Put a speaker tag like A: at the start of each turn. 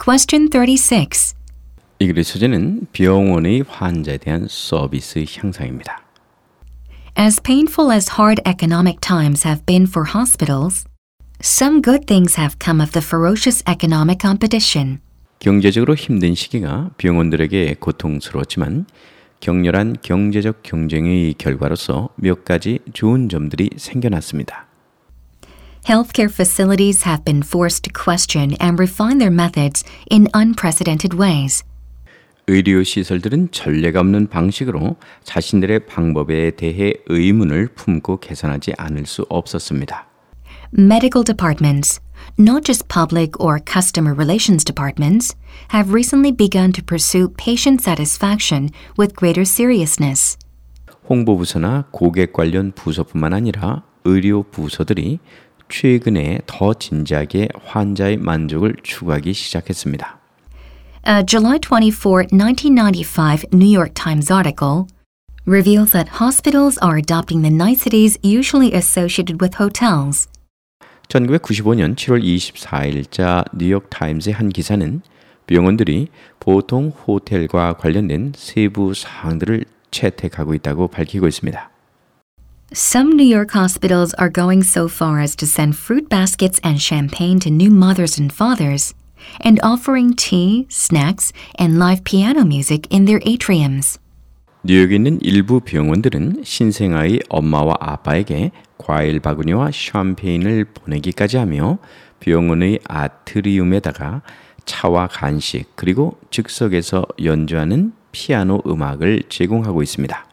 A: Question 36.
B: 이 글의 소재는 병원의 환자에 대한 서비스 향상입니다.
A: As painful as hard economic times have been for hospitals, some good things have come of the ferocious economic competition.
B: 경제적으로 힘든 시기가 병원들에게 고통스러웠지만 격렬한 경제적 경쟁의 결과로서 몇 가지 좋은 점들이 생겨났습니다.
A: Healthcare facilities have been forced to question and refine their methods in unprecedented ways.
B: 의료시설들은 전례가 없는 방식으로 자신들의 방법에 대해 의문을 품고 개선하지 않을 수 없었습니다.
A: Medical departments, not just public or customer relations departments, have recently begun to pursue patient satisfaction with greater seriousness.
B: 홍보부서나 고객 관련 부서뿐만 아니라 의료 부서들이 최근에 더 진지하게 환자의 만족을 추구하기 시작했습니다.
A: A July 24, 1995 New York Times article reveals that hospitals are adopting the niceties usually associated with hotels.
B: 1995년 7월 24일자 뉴욕 타임즈의 한 기사는 병원들이 보통 호텔과 관련된 세부 사항들을 채택하고 있다고 밝히고 있습니다.
A: Some New York hospitals are going so far as to send fruit baskets and champagne to new mothers and fathers, and offering tea, snacks, and live piano music in their atriums.
B: 뉴욕에 있는 일부 병원들은 신생아의 엄마와 아빠에게 과일 바구니와 샴페인을 보내기까지 하며 병원의 아트리움에다가 차와 간식 그리고 즉석에서 연주하는 피아노 음악을 제공하고 있습니다.